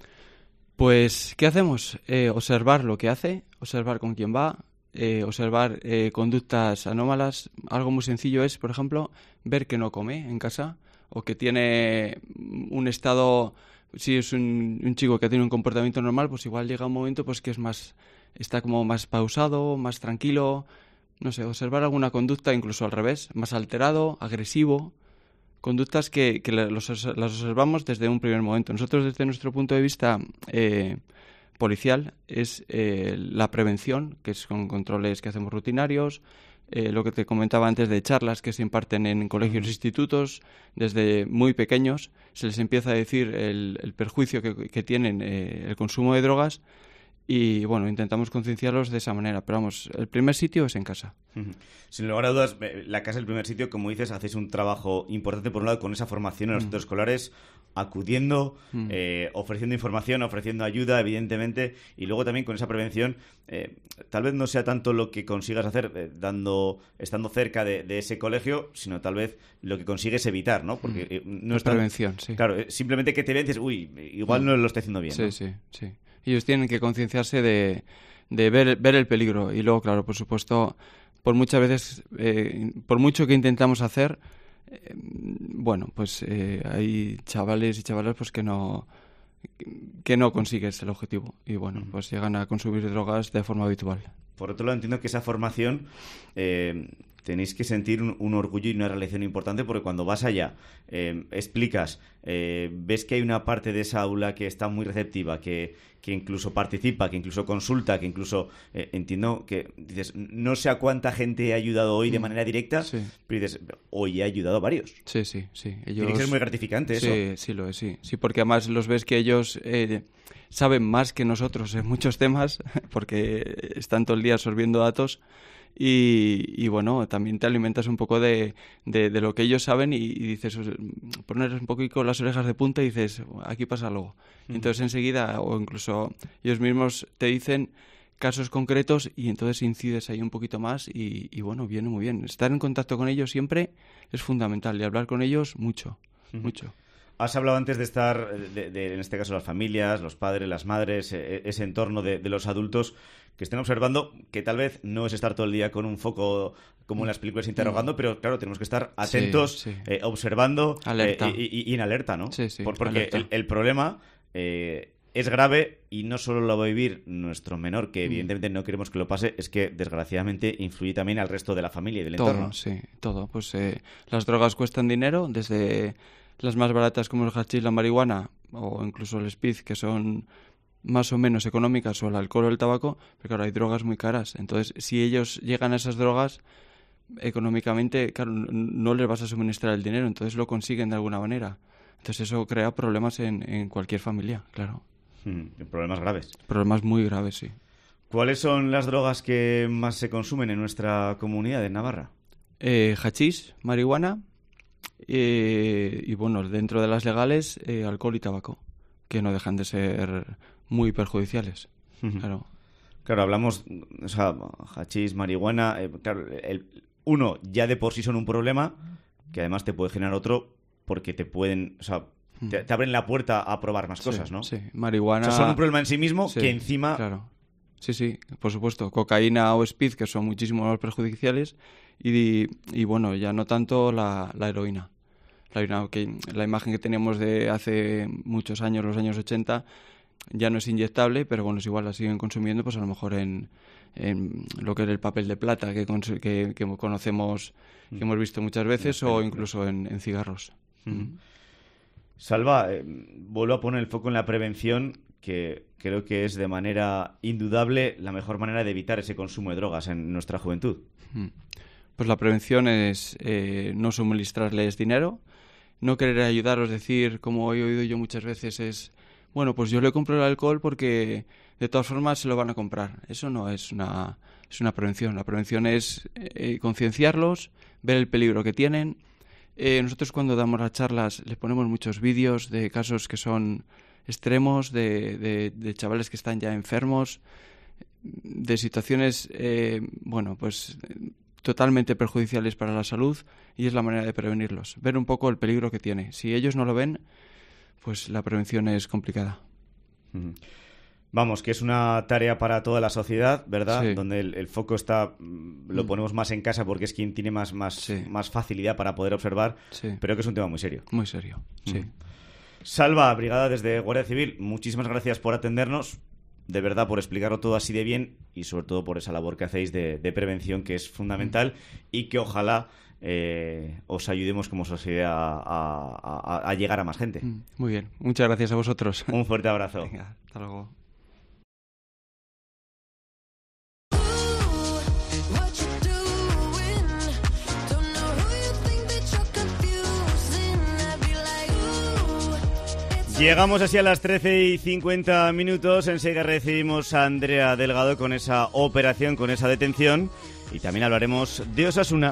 Pues, ¿qué hacemos? Observar lo que hace, observar con quién va, observar conductas anómalas. Algo muy sencillo es, por ejemplo, ver que no come en casa o que tiene un estado. Si es un chico que tiene un comportamiento normal, pues igual llega un momento pues que está como más pausado, más tranquilo. No sé, observar alguna conducta, incluso al revés, más alterado, agresivo. Conductas que las observamos desde un primer momento. Nosotros, desde nuestro punto de vista policial, es la prevención, que es con controles que hacemos rutinarios, lo que te comentaba antes de charlas que se imparten en colegios e institutos, desde muy pequeños se les empieza a decir el perjuicio que tienen el consumo de drogas y, bueno, intentamos concienciarlos de esa manera. Pero vamos, el primer sitio es en casa. Sin lugar a dudas, la casa es el primer sitio. Como dices, hacéis un trabajo importante, por un lado, con esa formación en los centros escolares, acudiendo, ofreciendo información, ofreciendo ayuda, evidentemente, y luego también con esa prevención. Tal vez no sea tanto lo que consigas hacer estando cerca de ese colegio, sino tal vez lo que consigues evitar, ¿no? Porque no es prevención, sí. Claro, simplemente que te vences, igual no lo estoy haciendo bien, ¿no? Sí. Ellos tienen que concienciarse de ver el peligro. Y luego, claro, por supuesto, por muchas veces, por mucho que intentamos hacer, bueno, pues hay chavales y chavalas pues que no consigues el objetivo. Y bueno, pues llegan a consumir drogas de forma habitual. Por otro lado, entiendo que esa formación tenéis que sentir un orgullo y una realización importante, porque cuando vas allá, explicas, ves que hay una parte de esa aula que está muy receptiva, que incluso participa, que incluso consulta, que incluso entiendo que dices, no sé a cuánta gente he ayudado hoy de manera directa, pero dices, hoy he ayudado a varios. Sí. Tiene que ser muy gratificante eso. Sí, lo es, sí, porque además los ves que ellos saben más que nosotros en muchos temas, porque están todo el día absorbiendo datos. Y bueno, también te alimentas un poco de lo que ellos saben y dices, poner un poquito las orejas de punta y dices, aquí pasa algo. Entonces enseguida, o incluso ellos mismos te dicen casos concretos y entonces incides ahí un poquito más y bueno, viene muy bien. Estar en contacto con ellos siempre es fundamental y hablar con ellos mucho. Has hablado antes de estar, en este caso, las familias, los padres, las madres, ese entorno de los adultos que estén observando, que tal vez no es estar todo el día con un foco como en las películas interrogando, pero claro, tenemos que estar atentos, observando y en alerta, ¿no? Porque el problema es grave y no solo lo va a vivir nuestro menor, que evidentemente no queremos que lo pase, es que desgraciadamente influye también al resto de la familia y del entorno. Sí, todo. Pues las drogas cuestan dinero, desde las más baratas como el hachís, la marihuana o incluso el speed, que son más o menos económicas, o el alcohol o el tabaco, pero claro, hay drogas muy caras. Entonces, si ellos llegan a esas drogas, económicamente, claro, no les vas a suministrar el dinero, entonces lo consiguen de alguna manera. Entonces eso crea problemas en cualquier familia, claro. Problemas graves. Problemas muy graves, sí. ¿Cuáles son las drogas que más se consumen en nuestra comunidad de Navarra? Hachís, marihuana y bueno, dentro de las legales, alcohol y tabaco, que no dejan de ser muy perjudiciales. Claro, hablamos, o sea, hachís, marihuana, claro, uno ya de por sí son un problema, que además te puede generar otro porque te pueden, o sea, te abren la puerta a probar más cosas, ¿no? Sí, marihuana... O sea, son un problema en sí mismo que encima... Claro. Sí, por supuesto. Cocaína o speed, que son muchísimo más perjudiciales, y bueno, ya no tanto la heroína. La heroína, que la imagen que tenemos de hace muchos años, los años 80, ya no es inyectable, pero bueno, es igual, la siguen consumiendo, pues a lo mejor en lo que era el papel de plata que conocemos, que hemos visto muchas veces, o incluso en cigarros. Salva, vuelvo a poner el foco en la prevención, que creo que es de manera indudable la mejor manera de evitar ese consumo de drogas en nuestra juventud. Pues la prevención es no suministrarles dinero, no querer ayudaros, decir, como he oído yo muchas veces, es, bueno, pues yo le compro el alcohol porque de todas formas se lo van a comprar. Eso no es una prevención. La prevención es concienciarlos, ver el peligro que tienen. Nosotros cuando damos las charlas les ponemos muchos vídeos de casos que son extremos, de chavales que están ya enfermos, de situaciones, bueno, pues totalmente perjudiciales para la salud, y es la manera de prevenirlos. Ver un poco el peligro que tiene. Si ellos no lo ven, pues la prevención es complicada. Vamos, que es una tarea para toda la sociedad, ¿verdad? Sí. Donde el foco está, lo ponemos más en casa porque es quien tiene más facilidad para poder observar, pero que es un tema muy serio. Muy serio, sí. Salva, Brigada desde Guardia Civil, muchísimas gracias por atendernos, de verdad, por explicarlo todo así de bien y sobre todo por esa labor que hacéis de prevención, que es fundamental y que ojalá os ayudemos como sociedad a llegar a más gente. Muy bien, muchas gracias a vosotros. Un fuerte abrazo. Venga, hasta luego. Llegamos así a las 13:50. Enseguida recibimos a Andrea Delgado con esa operación, con esa detención. Y también hablaremos de Osasuna.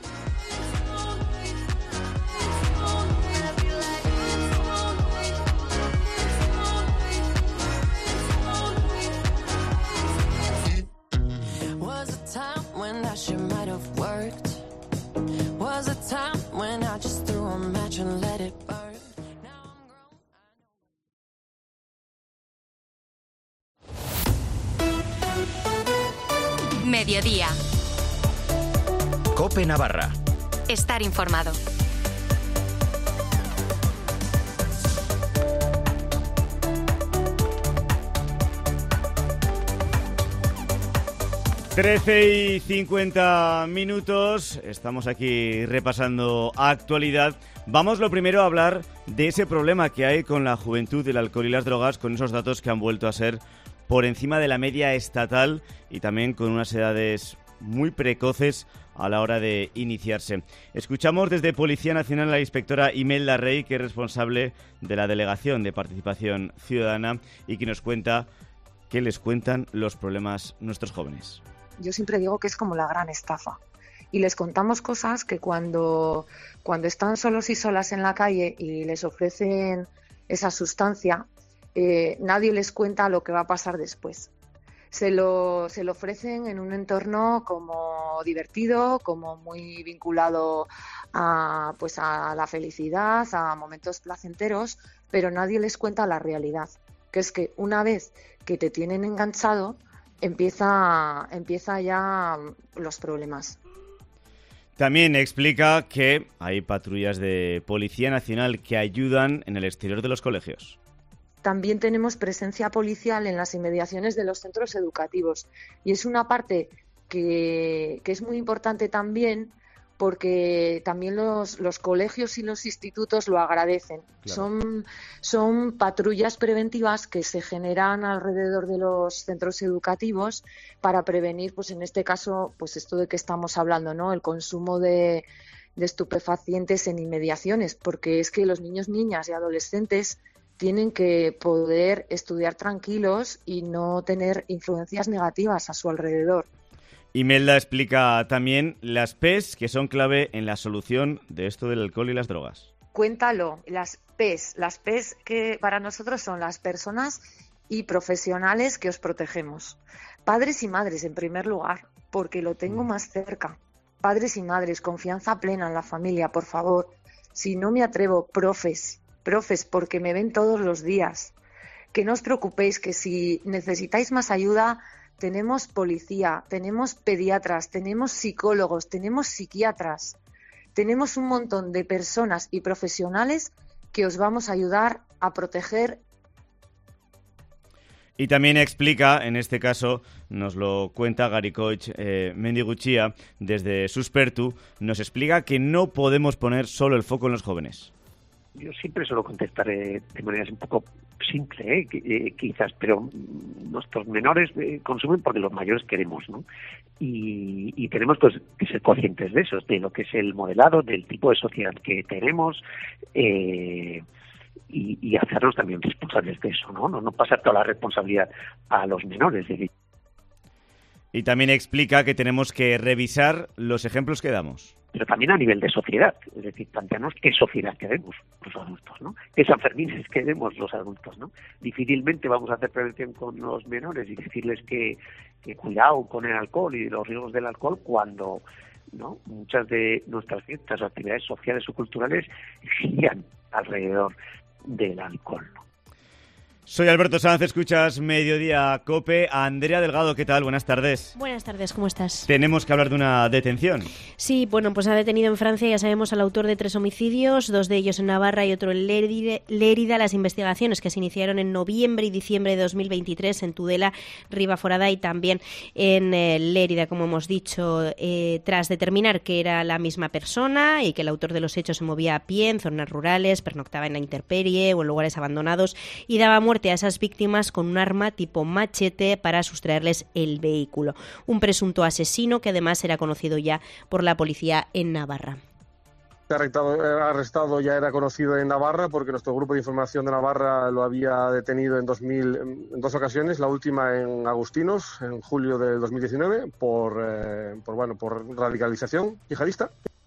Mediodía. COPE Navarra. Estar informado. Trece y 50 minutos. Estamos aquí repasando actualidad. Vamos lo primero a hablar de ese problema que hay con la juventud, el alcohol y las drogas, con esos datos que han vuelto a ser por encima de la media estatal y también con unas edades muy precoces a la hora de iniciarse. Escuchamos desde Policía Nacional a la inspectora Imelda Rey, que es responsable de la Delegación de Participación Ciudadana y que nos cuenta qué les cuentan los problemas nuestros jóvenes. Yo siempre digo que es como la gran estafa. Y les contamos cosas que cuando están solos y solas en la calle y les ofrecen esa sustancia, nadie les cuenta lo que va a pasar después. se lo ofrecen en un entorno como divertido, como muy vinculado a la felicidad, a momentos placenteros, pero nadie les cuenta la realidad, que es que una vez que te tienen enganchado, empieza ya los problemas. También explica que hay patrullas de Policía Nacional que ayudan en el exterior de los colegios. También tenemos presencia policial en las inmediaciones de los centros educativos y es una parte que es muy importante también, porque también los colegios y los institutos lo agradecen. Claro. Son patrullas preventivas que se generan alrededor de los centros educativos para prevenir, pues en este caso, pues esto de que estamos hablando, ¿no? El consumo de estupefacientes en inmediaciones, porque es que los niños, niñas y adolescentes tienen que poder estudiar tranquilos y no tener influencias negativas a su alrededor. Imelda explica también las PES, que son clave en la solución de esto del alcohol y las drogas. Cuéntalo, las PES que para nosotros son las personas y profesionales que os protegemos. Padres y madres, en primer lugar, porque lo tengo más cerca. Padres y madres, confianza plena en la familia, por favor. Si no me atrevo, profes, porque me ven todos los días. Que no os preocupéis, que si necesitáis más ayuda, tenemos policía, tenemos pediatras, tenemos psicólogos, tenemos psiquiatras. Tenemos un montón de personas y profesionales que os vamos a ayudar a proteger. Y también explica, en este caso, nos lo cuenta Garikoitz Mendiguchia, desde Suspertu, nos explica que no podemos poner solo el foco en los jóvenes. Yo siempre suelo contestar de manera un poco simple, quizás, pero nuestros menores consumen porque los mayores queremos, ¿no? Y tenemos pues que ser conscientes de eso, de lo que es el modelado, del tipo de sociedad que tenemos, y hacernos también responsables de eso, ¿no? No pasar toda la responsabilidad a los menores. Y también explica que tenemos que revisar los ejemplos que damos. Pero también a nivel de sociedad, es decir, plantearnos qué sociedad queremos los adultos, ¿no? Qué Sanfermines queremos los adultos, ¿no? Difícilmente vamos a hacer prevención con los menores y decirles que cuidado con el alcohol y los riesgos del alcohol cuando, ¿no?, muchas de nuestras fiestas o actividades sociales o culturales giran alrededor del alcohol, ¿no? Soy Alberto Sanz, escuchas Mediodía COPE. Andrea Delgado, ¿qué tal? Buenas tardes. Buenas tardes, ¿cómo estás? Tenemos que hablar de una detención. Sí, bueno, pues ha detenido en Francia, ya sabemos, al autor de 3 homicidios, 2 de ellos en Navarra y otro en Lérida. Las investigaciones que se iniciaron en noviembre y diciembre de 2023 en Tudela, Ribaforada y también en Lérida, como hemos dicho, tras determinar que era la misma persona y que el autor de los hechos se movía a pie en zonas rurales, pernoctaba en la intemperie o en lugares abandonados y daba muerte a esas víctimas con un arma tipo machete para sustraerles el vehículo. Un presunto asesino que además era conocido ya por la policía en Navarra. Arrestado ya era conocido en Navarra porque nuestro grupo de información de Navarra lo había detenido en 2 ocasiones, la última en Agustinos, en julio del 2019, por radicalización yihadista.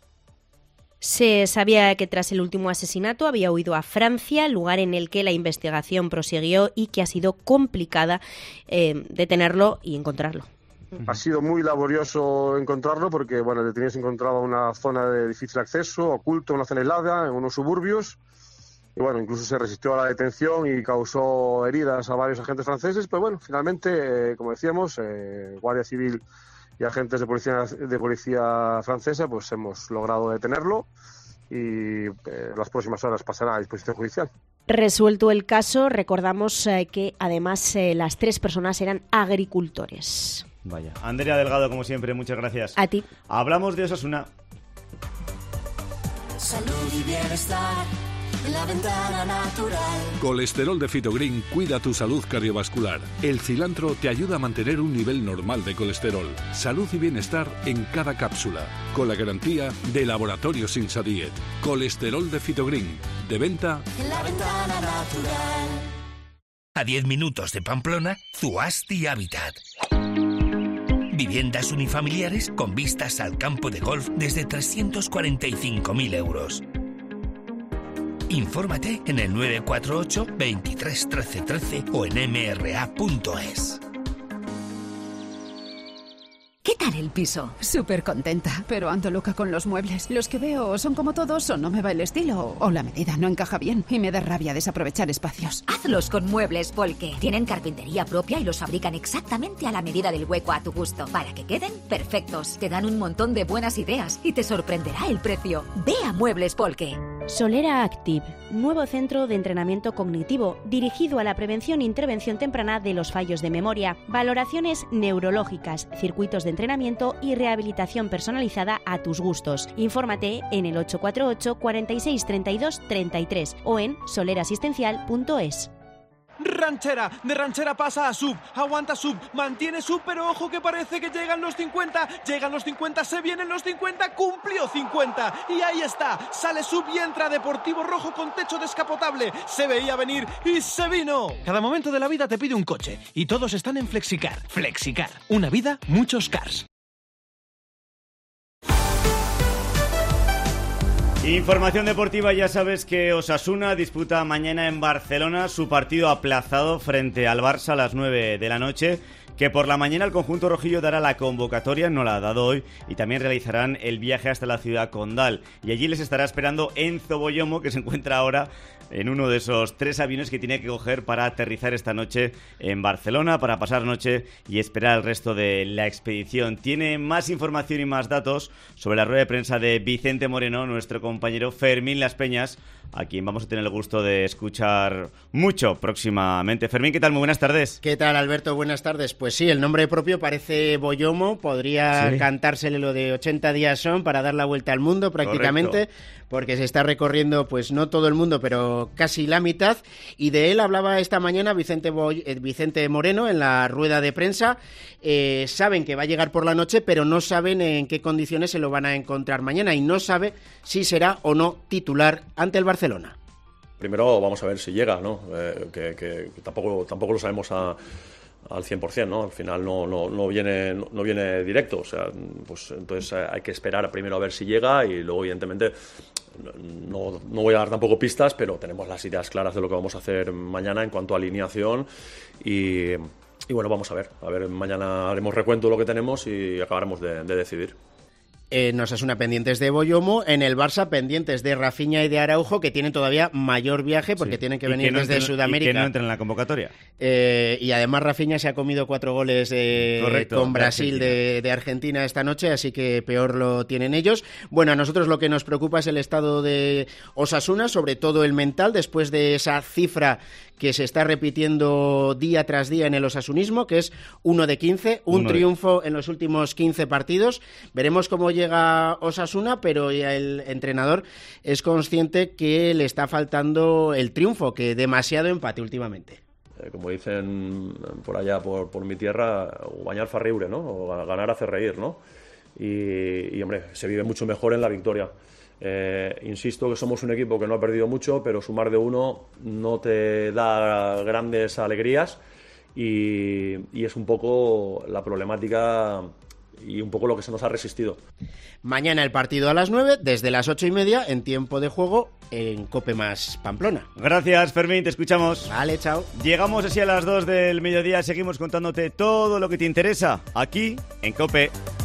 Se sabía que tras el último asesinato había huido a Francia, lugar en el que la investigación prosiguió y que ha sido complicada detenerlo y encontrarlo. Ha sido muy laborioso encontrarlo porque, el detenido se encontraba en una zona de difícil acceso, oculto, en una zona helada, en unos suburbios. Y incluso se resistió a la detención y causó heridas a varios agentes franceses. Pero finalmente, como decíamos, Guardia Civil y agentes de policía francesa, pues hemos logrado detenerlo y las próximas horas pasará a disposición judicial. Resuelto el caso, recordamos que además las 3 personas eran agricultores. Vaya. Andrea Delgado, como siempre, muchas gracias. A ti. Hablamos de Osasuna. Salud y bienestar. La Ventana Natural. Colesterol de Fitogreen cuida tu salud cardiovascular. El cilantro te ayuda a mantener un nivel normal de colesterol. Salud y bienestar en cada cápsula. Con la garantía de Laboratorios Insadiet. Colesterol de Fitogreen. De venta en La Ventana Natural. A 10 minutos de Pamplona, Zuasti Habitat. Viviendas unifamiliares con vistas al campo de golf desde 345.000 euros. Infórmate en el 948 23 13 13 o en mra.es. tal el piso? Súper contenta, pero ando loca con los muebles. Los que veo son como todos o no me va el estilo o la medida no encaja bien y me da rabia desaprovechar espacios. Hazlos con Muebles Polke. Tienen carpintería propia y los fabrican exactamente a la medida del hueco a tu gusto, para que queden perfectos. Te dan un montón de buenas ideas y te sorprenderá el precio. Ve a Muebles Polke. Solera Active, nuevo centro de entrenamiento cognitivo dirigido a la prevención e intervención temprana de los fallos de memoria, valoraciones neurológicas, circuitos de entrenamiento y rehabilitación personalizada a tus gustos. Infórmate en el 848 46 32 33 o en solerasistencial.es. Ranchera, de ranchera pasa a sub, aguanta sub, mantiene sub, pero ojo que parece que llegan los 50, se vienen los 50, cumplió 50, y ahí está, sale sub y entra Deportivo Rojo con techo descapotable, se veía venir y se vino. Cada momento de la vida te pide un coche, y todos están en Flexicar. Flexicar, una vida, muchos cars. Información deportiva, ya sabes que Osasuna disputa mañana en Barcelona su partido aplazado frente al Barça a las 9 de la noche, que por la mañana el conjunto rojillo dará la convocatoria, no la ha dado hoy, y también realizarán el viaje hasta la ciudad condal. Y allí les estará esperando Enzo Boyomo, que se encuentra ahora en uno de esos 3 aviones que tiene que coger para aterrizar esta noche en Barcelona, para pasar noche y esperar al resto de la expedición. Tiene más información y más datos sobre la rueda de prensa de Vicente Moreno, nuestro compañero Fermín Las Peñas, a quien vamos a tener el gusto de escuchar mucho próximamente. Fermín, ¿qué tal? Muy buenas tardes. ¿Qué tal, Alberto? Buenas tardes. Pues sí, el nombre propio parece Boyomo, podría cantársele lo de 80 días son para dar la vuelta al mundo prácticamente. Correcto. Porque se está recorriendo, pues no todo el mundo, pero casi la mitad, y de él hablaba esta mañana Vicente Moreno en la rueda de prensa. Saben que va a llegar por la noche, pero no saben en qué condiciones se lo van a encontrar mañana, y no sabe si será o no titular ante el Barcelona. Primero vamos a ver si llega, ¿no? Que tampoco lo sabemos al 100%, ¿no? Al final no viene directo, o sea, pues entonces hay que esperar primero a ver si llega, y luego evidentemente no voy a dar tampoco pistas, pero tenemos las ideas claras de lo que vamos a hacer mañana en cuanto a alineación, y bueno, vamos a ver, mañana haremos recuento de lo que tenemos y acabaremos de decidir. En Osasuna pendientes de Boyomo, en el Barça pendientes de Rafinha y de Araujo, que tienen todavía mayor viaje porque tienen que venir desde Sudamérica. Y que no entran en la convocatoria. Y además Rafinha se ha comido 4 goles con Brasil de Argentina esta noche, así que peor lo tienen ellos. Bueno, a nosotros lo que nos preocupa es el estado de Osasuna, sobre todo el mental, después de esa cifra que se está repitiendo día tras día en el osasunismo, que es 1 de 15, un triunfo en los últimos 15 partidos. Veremos cómo llega Osasuna, pero ya el entrenador es consciente que le está faltando el triunfo, que demasiado empate últimamente. Como dicen por allá, por mi tierra, guañar fa riure, ¿no? O ganar hace reír, ¿no? Y hombre, se vive mucho mejor en la victoria. Insisto que somos un equipo que no ha perdido mucho, pero sumar de 1 no te da grandes alegrías, y es un poco la problemática y un poco lo que se nos ha resistido. Mañana el partido a las 9, desde las 8:30 en tiempo de juego en COPE más Pamplona. Gracias, Fermín, te escuchamos. Vale, chao. Llegamos así a las 2 del mediodía, seguimos contándote todo lo que te interesa aquí en COPE.